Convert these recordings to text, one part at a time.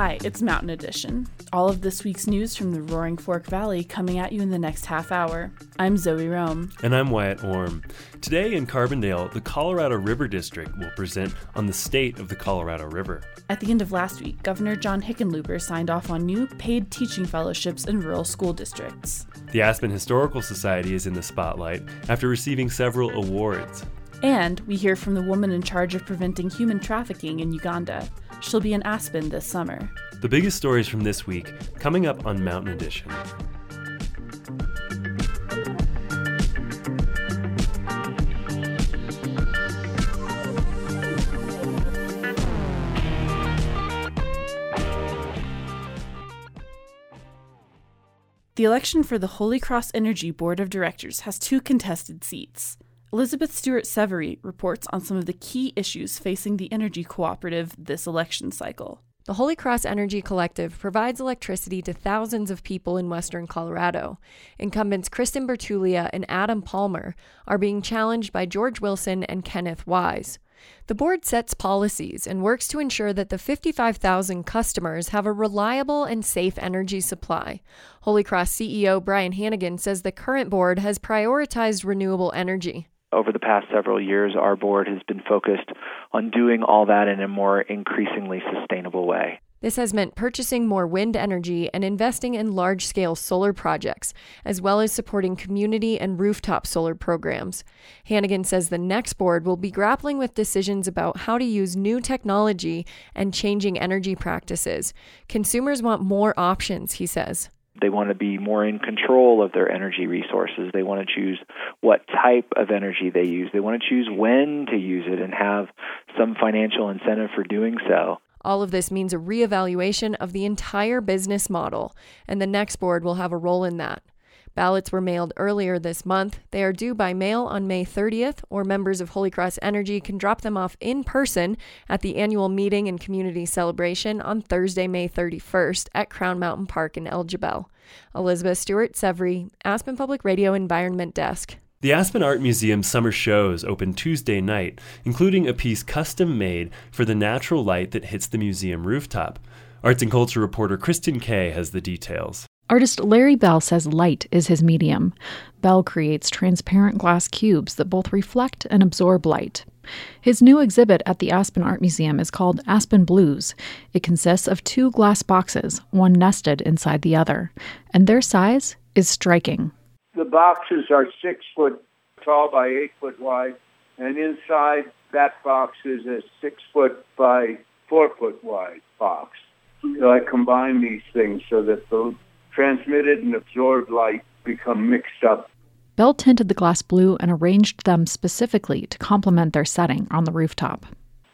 Hi, it's Mountain Edition. All of this week's news from the Roaring Fork Valley coming at you in the next half hour. I'm Zoe Rome. And I'm Wyatt Orm. Today in Carbondale, the Colorado River District will present on the state of the Colorado River. At the end of last week, Governor John Hickenlooper signed off on new paid teaching fellowships in rural school districts. The Aspen Historical Society is in the spotlight after receiving several awards. And we hear from the woman in charge of preventing human trafficking in Uganda. She'll be in Aspen this summer. The biggest stories from this week coming up on Mountain Edition. The election for the Holy Cross Energy Board of Directors has two contested seats. Elizabeth Stewart Severy reports on some of the key issues facing the energy cooperative this election cycle. The Holy Cross Energy Collective provides electricity to thousands of people in western Colorado. Incumbents Kristen Bertulia and Adam Palmer are being challenged by George Wilson and Kenneth Wise. The board sets policies and works to ensure that the 55,000 customers have a reliable and safe energy supply. Holy Cross CEO Brian Hannigan says the current board has prioritized renewable energy. Over the past several years, our board has been focused on doing all that in a more increasingly sustainable way. This has meant purchasing more wind energy and investing in large-scale solar projects, as well as supporting community and rooftop solar programs. Hannigan says the next board will be grappling with decisions about how to use new technology and changing energy practices. Consumers want more options, he says. They want to be more in control of their energy resources. They want to choose what type of energy they use. They want to choose when to use it and have some financial incentive for doing so. All of this means a reevaluation of the entire business model, and the next board will have a role in that. Ballots were mailed earlier this month. They are due by mail on May 30th, or members of Holy Cross Energy can drop them off in person at the annual meeting and community celebration on Thursday, May 31st at Crown Mountain Park in El Jebel. Elizabeth Stewart Severy, Aspen Public Radio Environment Desk. The Aspen Art Museum's summer shows opened Tuesday night, including a piece custom-made for the natural light that hits the museum rooftop. Arts and culture reporter Kristen Kay has the details. Artist Larry Bell says light is his medium. Bell creates transparent glass cubes that both reflect and absorb light. His new exhibit at the Aspen Art Museum is called Aspen Blues. It consists of two glass boxes, one nested inside the other, and their size is striking. The boxes are 6 foot tall by 8 foot wide, and inside that box is a 6 foot by 4 foot wide box. So I combine these things so that the transmitted and absorbed light become mixed up. Bell tinted the glass blue and arranged them specifically to complement their setting on the rooftop.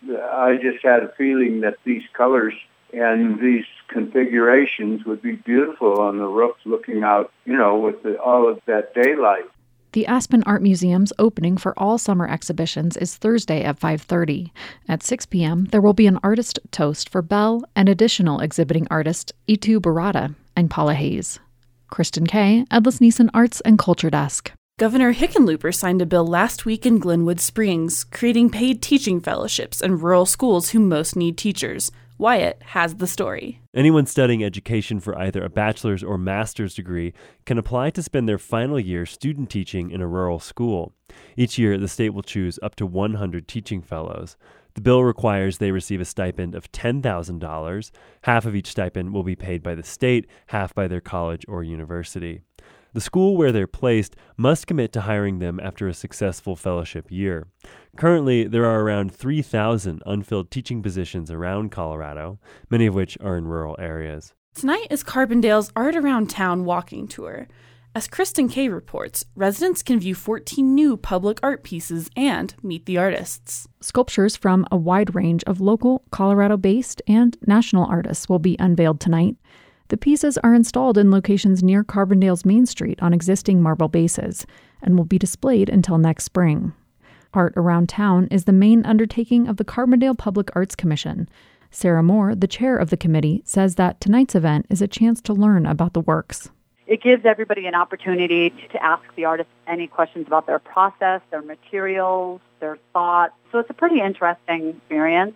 I just had a feeling that these colors and these configurations would be beautiful on the roof looking out, with all of that daylight. The Aspen Art Museum's opening for all summer exhibitions is Thursday at 5:30. At 6 p.m., there will be an artist toast for Bell and additional exhibiting artists Itu Barada and Paula Hayes. Kristen Kay, Edlis Neeson Arts and Culture Desk. Governor Hickenlooper signed a bill last week in Glenwood Springs, creating paid teaching fellowships in rural schools who most need teachers. Wyatt has the story. Anyone studying education for either a bachelor's or master's degree can apply to spend their final year student teaching in a rural school. Each year, the state will choose up to 100 teaching fellows. The bill requires they receive a stipend of $10,000. Half of each stipend will be paid by the state, half by their college or university. The school where they're placed must commit to hiring them after a successful fellowship year. Currently, there are around 3,000 unfilled teaching positions around Colorado, many of which are in rural areas. Tonight is Carbondale's Art Around Town walking tour. As Kristen Kay reports, residents can view 14 new public art pieces and meet the artists. Sculptures from a wide range of local, Colorado-based, and national artists will be unveiled tonight. The pieces are installed in locations near Carbondale's Main Street on existing marble bases and will be displayed until next spring. Art Around Town is the main undertaking of the Carbondale Public Arts Commission. Sarah Moore, the chair of the committee, says that tonight's event is a chance to learn about the works. It gives everybody an opportunity to ask the artists any questions about their process, their materials, their thoughts. So it's a pretty interesting experience.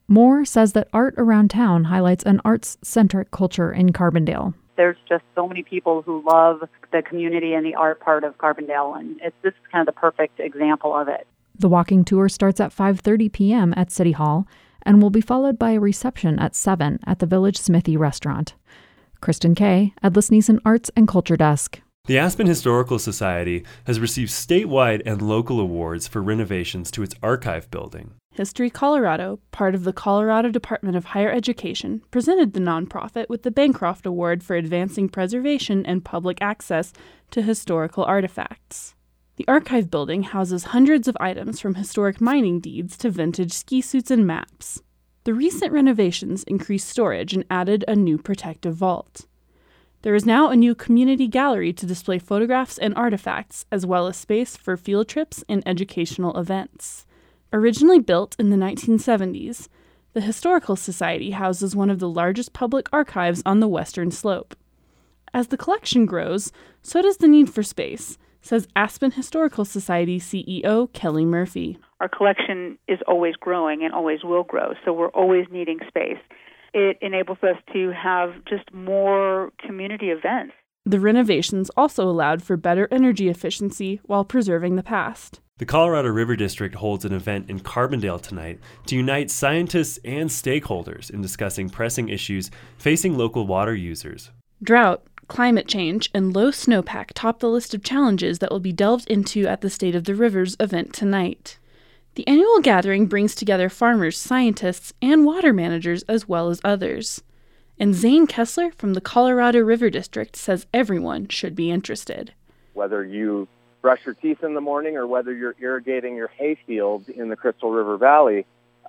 Moore says that art around town highlights an arts-centric culture in Carbondale. There's just so many people who love the community and the art part of Carbondale, and this is kind of the perfect example of it. The walking tour starts at 5:30 p.m. at City Hall and will be followed by a reception at 7 at the Village Smithy restaurant. Kristen Kay, Edlis Neeson Arts and Culture Desk. The Aspen Historical Society has received statewide and local awards for renovations to its archive building. History Colorado, part of the Colorado Department of Higher Education, presented the nonprofit with the Bancroft Award for advancing preservation and public access to historical artifacts. The archive building houses hundreds of items from historic mining deeds to vintage ski suits and maps. The recent renovations increased storage and added a new protective vault. There is now a new community gallery to display photographs and artifacts, as well as space for field trips and educational events. Originally built in the 1970s, the Historical Society houses one of the largest public archives on the western slope. As the collection grows, so does the need for space, says Aspen Historical Society CEO Kelly Murphy. Our collection is always growing and always will grow, so we're always needing space. It enables us to have just more community events. The renovations also allowed for better energy efficiency while preserving the past. The Colorado River District holds an event in Carbondale tonight to unite scientists and stakeholders in discussing pressing issues facing local water users. Drought, climate change, and low snowpack top the list of challenges that will be delved into at the State of the Rivers event tonight. The annual gathering brings together farmers, scientists, and water managers as well as others. And Zane Kessler from the Colorado River District says everyone should be interested. Whether you brush your teeth in the morning or whether you're irrigating your hayfield in the Crystal River Valley,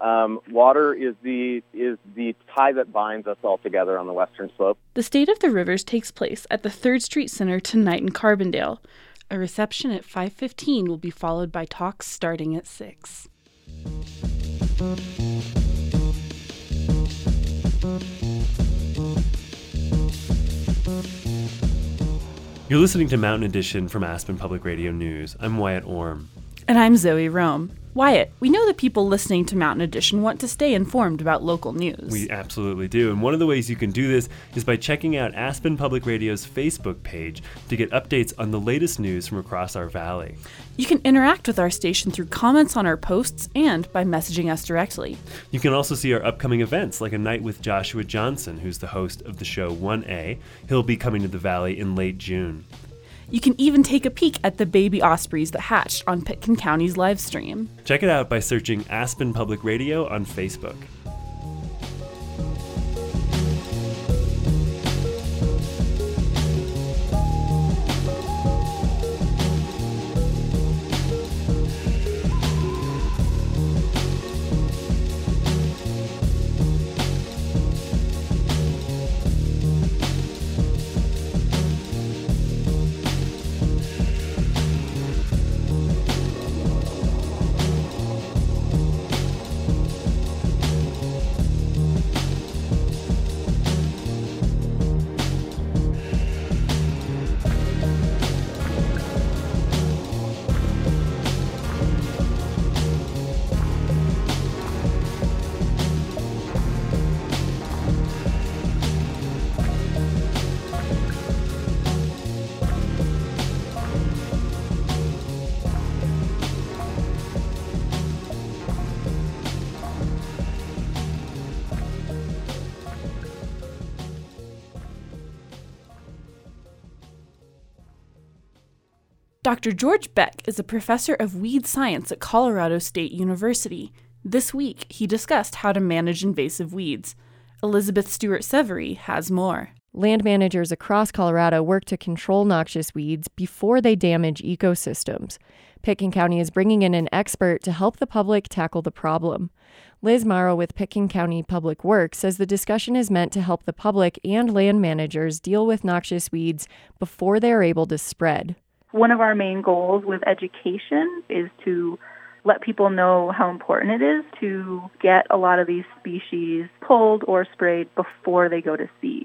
water is the tie that binds us all together on the western slope. The State of the Rivers takes place at the 3rd Street Center tonight in Carbondale. A reception at 5:15 will be followed by talks starting at 6. You're listening to Mountain Edition from Aspen Public Radio News. I'm Wyatt Orm. And I'm Zoe Rome. Wyatt, we know that people listening to Mountain Edition want to stay informed about local news. We absolutely do. And one of the ways you can do this is by checking out Aspen Public Radio's Facebook page to get updates on the latest news from across our valley. You can interact with our station through comments on our posts and by messaging us directly. You can also see our upcoming events, like a night with Joshua Johnson, who's the host of the show 1A. He'll be coming to the valley in late June. You can even take a peek at the baby ospreys that hatched on Pitkin County's live stream. Check it out by searching Aspen Public Radio on Facebook. Dr. George Beck is a professor of weed science at Colorado State University. This week, he discussed how to manage invasive weeds. Elizabeth Stewart Severy has more. Land managers across Colorado work to control noxious weeds before they damage ecosystems. Pitkin County is bringing in an expert to help the public tackle the problem. Liz Morrow with Pitkin County Public Works says the discussion is meant to help the public and land managers deal with noxious weeds before they are able to spread. One of our main goals with education is to let people know how important it is to get a lot of these species pulled or sprayed before they go to seed.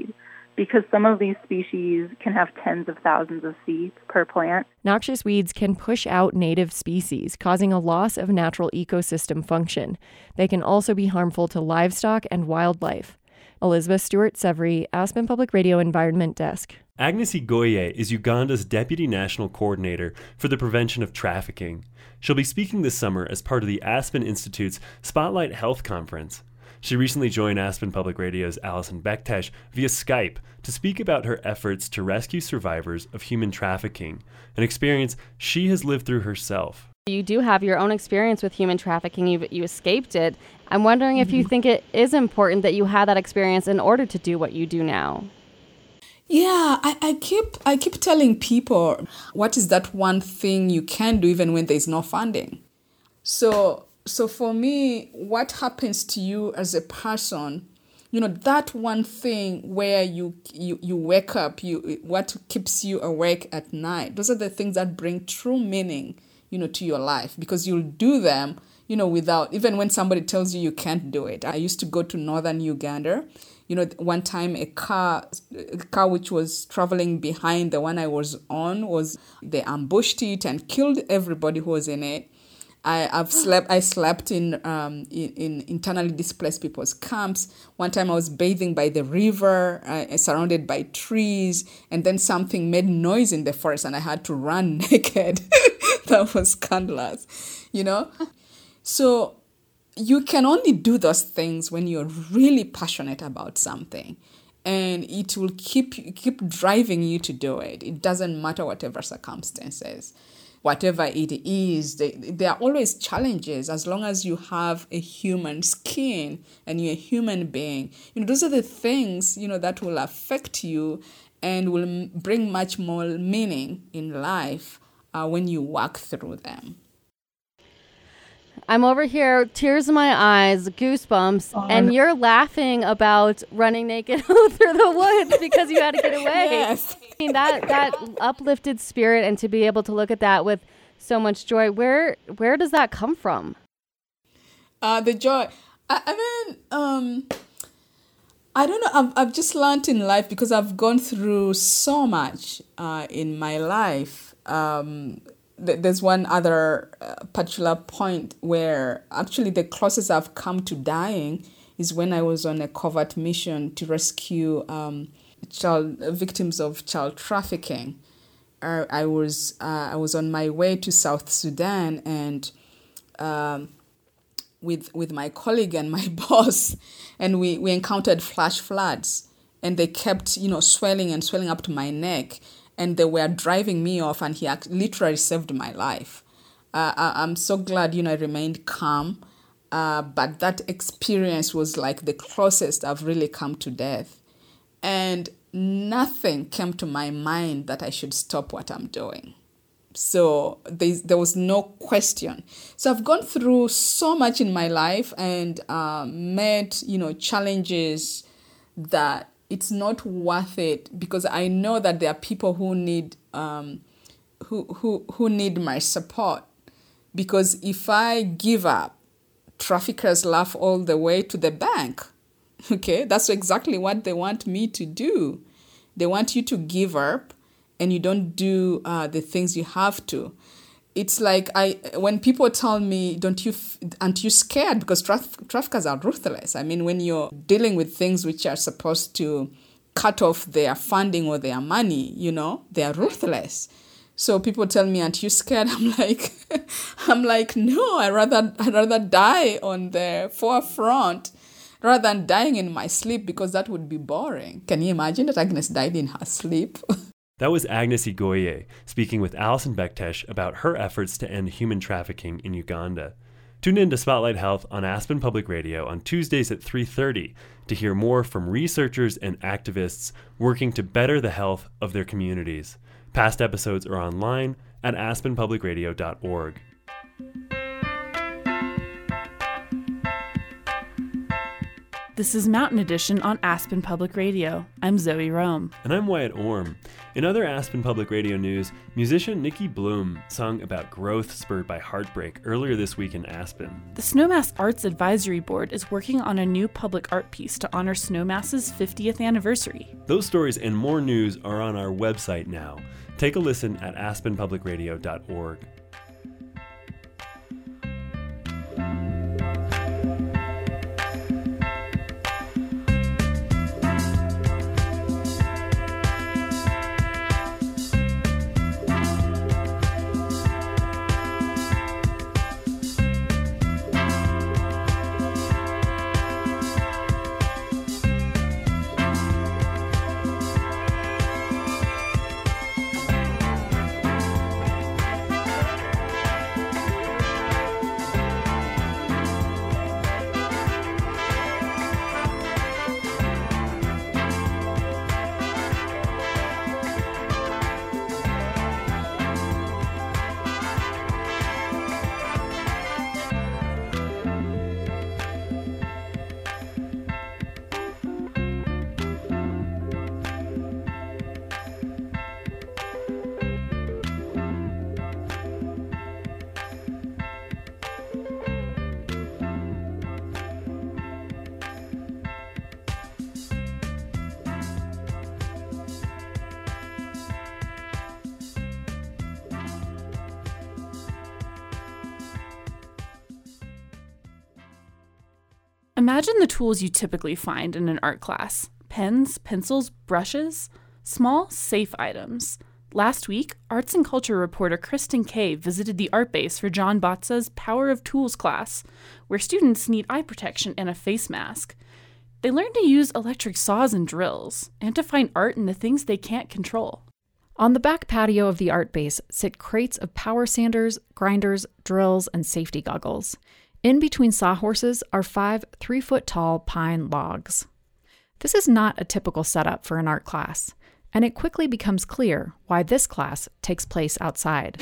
because some of these species can have tens of thousands of seeds per plant. Noxious weeds can push out native species, causing a loss of natural ecosystem function. They can also be harmful to livestock and wildlife. Elizabeth Stewart-Severy, Aspen Public Radio Environment Desk. Agnes Igoye is Uganda's Deputy National Coordinator for the Prevention of Trafficking. She'll be speaking this summer as part of the Aspen Institute's Spotlight Health Conference. She recently joined Aspen Public Radio's Alison Bektesh via Skype to speak about her efforts to rescue survivors of human trafficking, an experience she has lived through herself. You do have your own experience with human trafficking. You escaped it. I'm wondering if you think it is important that you had that experience in order to do what you do now. Yeah, I keep telling people, what is that one thing you can do even when there's no funding? So for me, what happens to you as a person, that one thing where you wake up, what keeps you awake at night, those are the things that bring true meaning, to your life, because you'll do them, without, even when somebody tells you can't do it. I used to go to northern Uganda. One time a car which was traveling behind the one I was on, they ambushed it and killed everybody who was in it. I slept in internally displaced people's camps. One time I was bathing by the river, surrounded by trees, and then something made noise in the forest and I had to run naked. That was scandalous, So you can only do those things when you're really passionate about something, and it will keep driving you to do it. It doesn't matter whatever circumstances. Whatever it is, there are always challenges as long as you have a human skin and you're a human being. Those are the things, that will affect you and will bring much more meaning in life when you walk through them. I'm over here, tears in my eyes, goosebumps, and you're laughing about running naked through the woods because you had to get away. Yes. I mean, that uplifted spirit, and to be able to look at that with so much joy, where does that come from? The joy. I don't know. I've just learned in life, because I've gone through so much in my life. There's one other particular point where actually the closest I've come to dying is when I was on a covert mission to rescue victims of child trafficking. I was on my way to South Sudan, and with my colleague and my boss, and we encountered flash floods, and they kept swelling up to my neck. And they were driving me off, and he literally saved my life. I'm so glad, I remained calm. But that experience was like the closest I've really come to death. And nothing came to my mind that I should stop what I'm doing. So there was no question. So I've gone through so much in my life and met, challenges that it's not worth it, because I know that there are people who need who need my support. Because if I give up, traffickers laugh all the way to the bank. Okay, that's exactly what they want me to do. They want you to give up, and you don't do the things you have to. It's like when people tell me, aren't you scared? Because traffickers are ruthless. I mean, when you're dealing with things which are supposed to cut off their funding or their money, they are ruthless. So people tell me, aren't you scared? I'm like, no, I'd rather die on the forefront rather than dying in my sleep, because that would be boring. Can you imagine that Agnes died in her sleep? That was Agnes Igoye speaking with Alison Bektesh about her efforts to end human trafficking in Uganda. Tune in to Spotlight Health on Aspen Public Radio on Tuesdays at 3:30 to hear more from researchers and activists working to better the health of their communities. Past episodes are online at aspenpublicradio.org. This is Mountain Edition on Aspen Public Radio. I'm Zoe Rome. And I'm Wyatt Orm. In other Aspen Public Radio news, musician Nikki Bloom sung about growth spurred by heartbreak earlier this week in Aspen. The Snowmass Arts Advisory Board is working on a new public art piece to honor Snowmass's 50th anniversary. Those stories and more news are on our website now. Take a listen at aspenpublicradio.org. Imagine the tools you typically find in an art class. Pens, pencils, brushes. Small, safe items. Last week, arts and culture reporter Kristen Kay visited the art base for John Botza's Power of Tools class, where students need eye protection and a face mask. They learn to use electric saws and drills, and to find art in the things they can't control. On the back patio of the art base sit crates of power sanders, grinders, drills, and safety goggles. In between sawhorses are 5 3-foot-tall pine logs. This is not a typical setup for an art class, and it quickly becomes clear why this class takes place outside.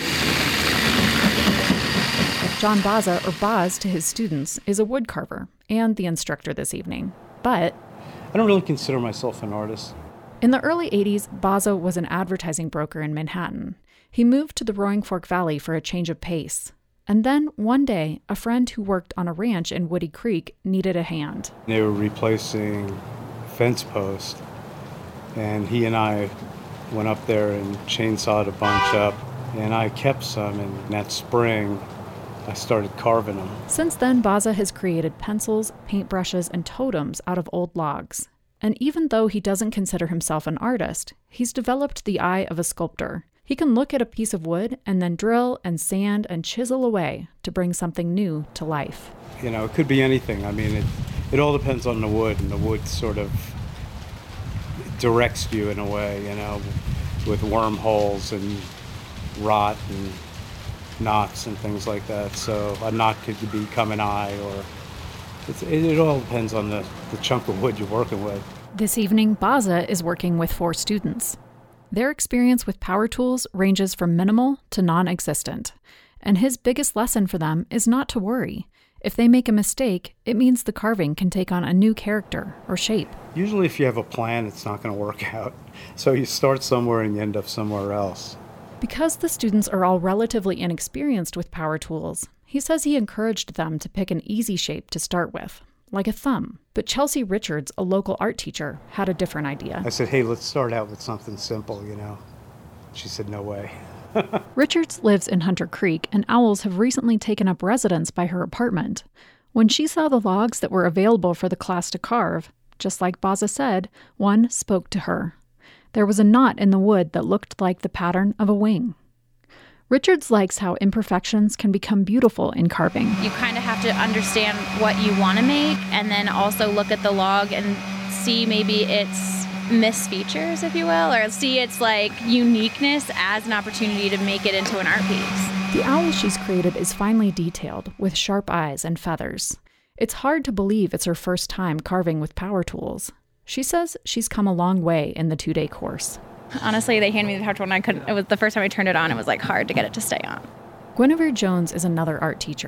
John Botza, or Boz to his students, is a woodcarver and the instructor this evening. But I don't really consider myself an artist. In the early 80s, Botza was an advertising broker in Manhattan. He moved to the Roaring Fork Valley for a change of pace. And then, one day, a friend who worked on a ranch in Woody Creek needed a hand. They were replacing fence posts, and he and I went up there and chainsawed a bunch up, and I kept some, and that spring, I started carving them. Since then, Botza has created pencils, paintbrushes, and totems out of old logs. And even though he doesn't consider himself an artist, he's developed the eye of a sculptor. He can look at a piece of wood and then drill and sand and chisel away to bring something new to life. You know, it could be anything. I mean, it all depends on the wood, and the wood sort of directs you in a way, you know, with wormholes and rot and knots and things like that. So a knot could become an eye, or it all depends on the chunk of wood you're working with. This evening, Botza is working with 4 students. Their experience with power tools ranges from minimal to non-existent, and his biggest lesson for them is not to worry. If they make a mistake, it means the carving can take on a new character or shape. Usually if you have a plan, it's not going to work out. So you start somewhere and you end up somewhere else. Because the students are all relatively inexperienced with power tools, he says he encouraged them to pick an easy shape to start with, like a thumb. But Chelsea Richards, a local art teacher, had a different idea. I said, hey, let's start out with something simple, you know. She said, no way. Richards lives in Hunter Creek, and owls have recently taken up residence by her apartment. When she saw the logs that were available for the class to carve, just like Botza said, one spoke to her. There was a knot in the wood that looked like the pattern of a wing. Richards likes how imperfections can become beautiful in carving. You kind of have to understand what you want to make, and then also look at the log and see maybe its misfeatures, if you will, or see its like uniqueness as an opportunity to make it into an art piece. The owl she's created is finely detailed, with sharp eyes and feathers. It's hard to believe it's her first time carving with power tools. She says she's come a long way in the 2-day course. Honestly, they handed me the power tool and it was the first time I turned it on, it was like hard to get it to stay on. Guinevere Jones is another art teacher.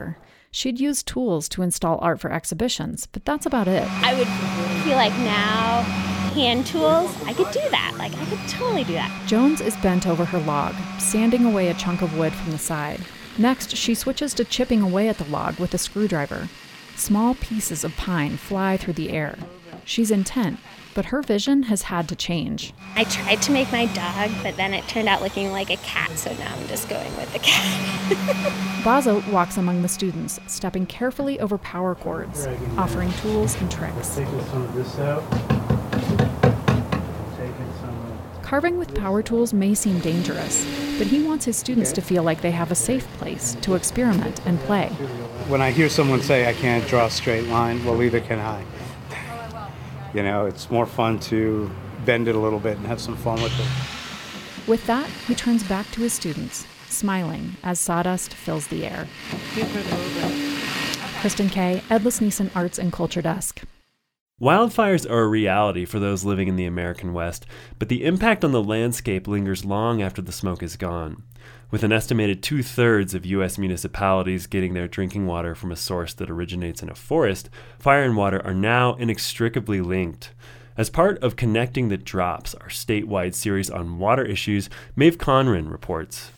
She'd use tools to install art for exhibitions, but that's about it. I would feel like now, hand tools, I could do that. Like, I could totally do that. Jones is bent over her log, sanding away a chunk of wood from the side. Next, she switches to chipping away at the log with a screwdriver. Small pieces of pine fly through the air. She's intent, but her vision has had to change. I tried to make my dog, but then it turned out looking like a cat, so now I'm just going with the cat. Bazo walks among the students, stepping carefully over power cords, offering tools and tricks. Taking some of this out. Carving with power tools may seem dangerous, but he wants his students to feel like they have a safe place to experiment and play. When I hear someone say, I can't draw a straight line, well, neither can I. You know, it's more fun to bend it a little bit and have some fun with it. With that, he turns back to his students, smiling as sawdust fills the air. Kristen Kay, Edlis Neeson Arts and Culture Desk. Wildfires are a reality for those living in the American West, but the impact on the landscape lingers long after the smoke is gone. With an estimated 2/3 of U.S. municipalities getting their drinking water from a source that originates in a forest, fire and water are now inextricably linked. As part of Connecting the Drops, our statewide series on water issues, Maeve Conran reports.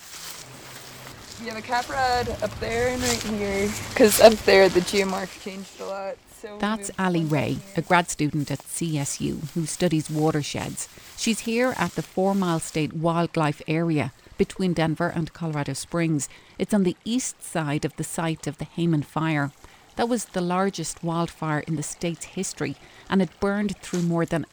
We have a cap rod up there and right here, because up there the geomark changed a lot. That's Ali Ray, a grad student at CSU who studies watersheds. She's here at the 4 Mile State Wildlife Area between Denver and Colorado Springs. It's on the east side of the site of the Hayman Fire. That was the largest wildfire in the state's history, and it burned through more than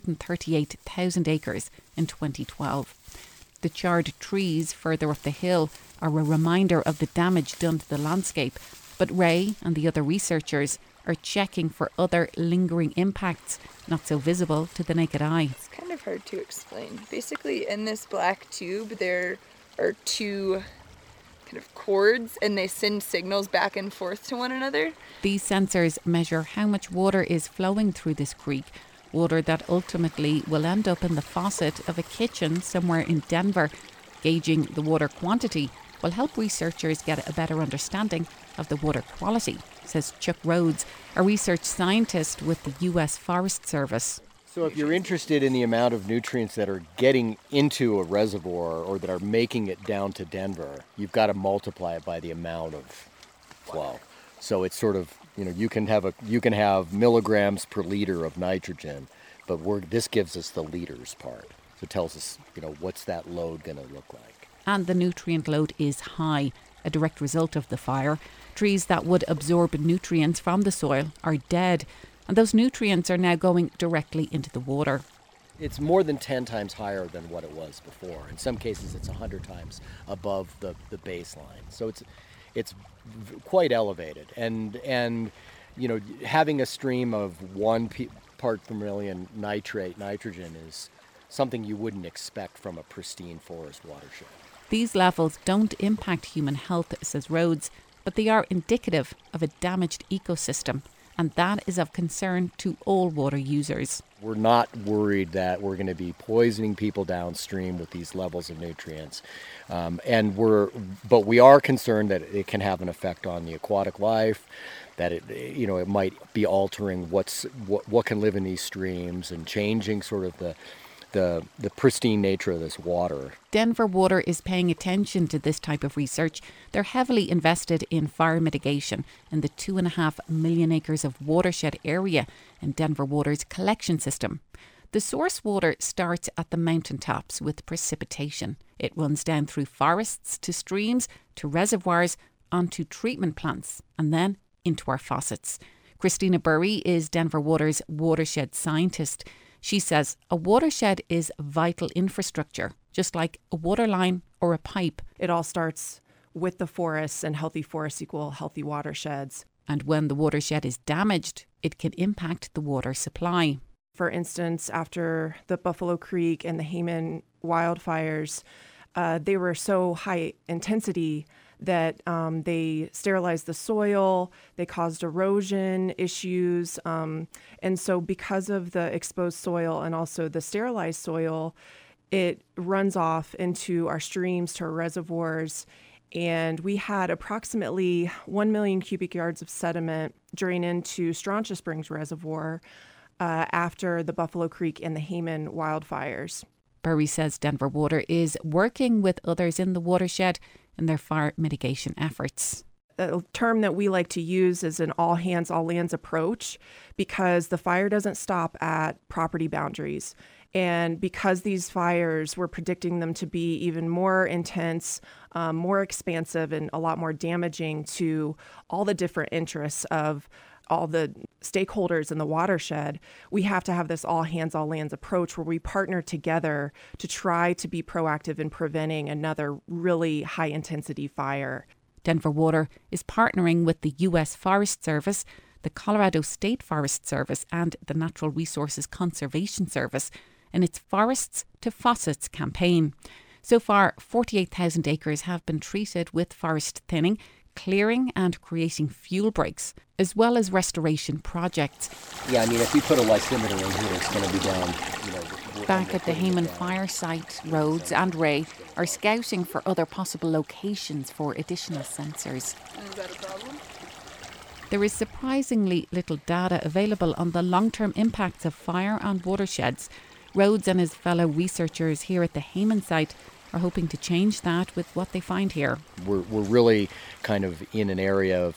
138,000 acres in 2012. The charred trees further up the hill are a reminder of the damage done to the landscape, but Ray and the other researchers are checking for other lingering impacts not so visible to the naked eye. It's kind of hard to explain. Basically, in this black tube, there are two kind of cords, and they send signals back and forth to one another. These sensors measure how much water is flowing through this creek, water that ultimately will end up in the faucet of a kitchen somewhere in Denver. Gauging the water quantity will help researchers get a better understanding of the water quality, says Chuck Rhodes, a research scientist with the U.S. Forest Service. So if you're interested in the amount of nutrients that are getting into a reservoir or that are making it down to Denver, you've got to multiply it by the amount of flow. So it's sort of, you can have milligrams per liter of nitrogen, but this gives us the liters part. So it tells us, what's that load going to look like. And the nutrient load is high, a direct result of the fire. Trees that would absorb nutrients from the soil are dead, and those nutrients are now going directly into the water. It's more than 10 times higher than what it was before. In some cases, it's 100 times above the baseline. So it's quite elevated. And having a stream of 1 part per million nitrogen is something you wouldn't expect from a pristine forest watershed. These levels don't impact human health, says Rhodes, but they are indicative of a damaged ecosystem, and that is of concern to all water users. We're not worried that we're going to be poisoning people downstream with these levels of nutrients, but we are concerned that it can have an effect on the aquatic life, that it might be altering what can live in these streams and changing sort of the pristine nature of this water. Denver Water is paying attention to this type of research. They're heavily invested in fire mitigation in the 2.5 million acres of watershed area in Denver Water's collection system. The source water starts at the mountaintops with precipitation. It runs down through forests to streams to reservoirs onto treatment plants and then into our faucets. Christina Burry is Denver Water's watershed scientist. She says a watershed is vital infrastructure, just like a water line or a pipe. It all starts with the forests, and healthy forests equal healthy watersheds. And when the watershed is damaged, it can impact the water supply. For instance, after the Buffalo Creek and the Hayman wildfires, they were so high intensity that they sterilized the soil, they caused erosion issues. And so because of the exposed soil and also the sterilized soil, it runs off into our streams, to our reservoirs, and we had approximately 1 million cubic yards of sediment drain into Strontia Springs Reservoir after the Buffalo Creek and the Hayman wildfires. Burry says Denver Water is working with others in the watershed in their fire mitigation efforts. A term that we like to use is an all hands, all lands approach, because the fire doesn't stop at property boundaries. And because these fires, we're predicting them to be even more intense, more expansive, and a lot more damaging to all the different interests of all the stakeholders in the watershed, we have to have this all hands, all lands approach where we partner together to try to be proactive in preventing another really high intensity fire. Denver Water is partnering with the U.S. Forest Service, the Colorado State Forest Service, and the Natural Resources Conservation Service in its Forests to Faucets campaign. So far, 48,000 acres have been treated with forest thinning, clearing and creating fuel breaks, as well as restoration projects. Yeah, I mean, if we put a lysimeter in here, it's going to be down, Back at the Hayman fire site, Rhodes and Ray are scouting for other possible locations for additional sensors. Is that a problem? There is surprisingly little data available on the long-term impacts of fire on watersheds. Rhodes and his fellow researchers here at the Hayman site are hoping to change that with what they find here. We're really kind of in an area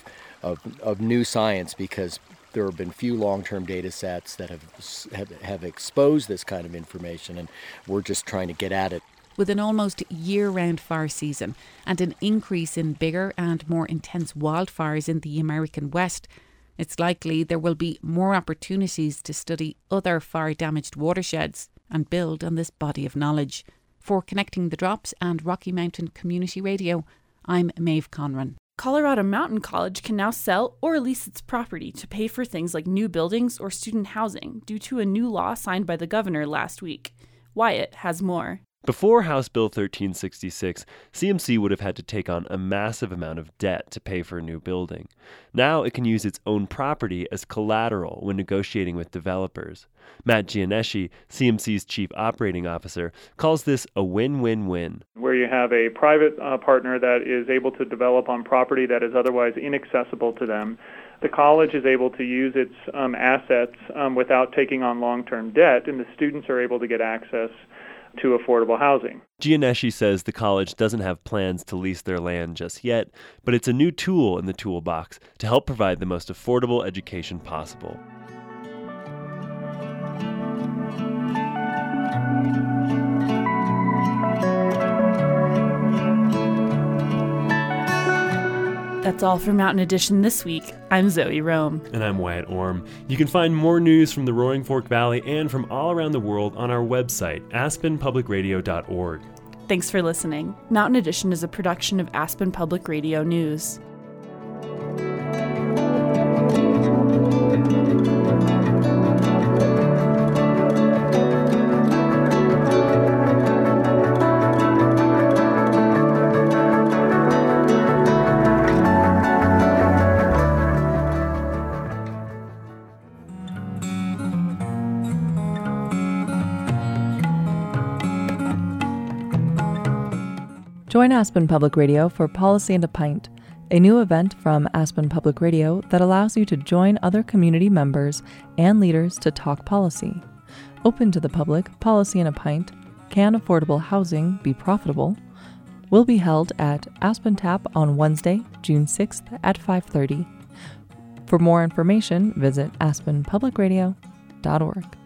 of new science because there have been few long-term data sets that have exposed this kind of information, and we're just trying to get at it. With an almost year-round fire season and an increase in bigger and more intense wildfires in the American West, it's likely there will be more opportunities to study other fire-damaged watersheds and build on this body of knowledge. For Connecting the Drops and Rocky Mountain Community Radio, I'm Maeve Conran. Colorado Mountain College can now sell or lease its property to pay for things like new buildings or student housing due to a new law signed by the governor last week. Wyatt has more. Before House Bill 1366, CMC would have had to take on a massive amount of debt to pay for a new building. Now it can use its own property as collateral when negotiating with developers. Matt Gianeschi, CMC's chief operating officer, calls this a win-win-win. Where you have a private partner that is able to develop on property that is otherwise inaccessible to them. The college is able to use its assets without taking on long-term debt, and the students are able to get access to affordable housing. Gianeschi says the college doesn't have plans to lease their land just yet, but it's a new tool in the toolbox to help provide the most affordable education possible. That's all for Mountain Edition this week. I'm Zoe Rome. And I'm Wyatt Orm. You can find more news from the Roaring Fork Valley and from all around the world on our website, aspenpublicradio.org. Thanks for listening. Mountain Edition is a production of Aspen Public Radio News. Join Aspen Public Radio for Policy and a Pint, a new event from Aspen Public Radio that allows you to join other community members and leaders to talk policy. Open to the public, Policy and a Pint, Can Affordable Housing Be Profitable? Will be held at Aspen Tap on Wednesday, June 6th at 5:30. For more information, visit aspenpublicradio.org.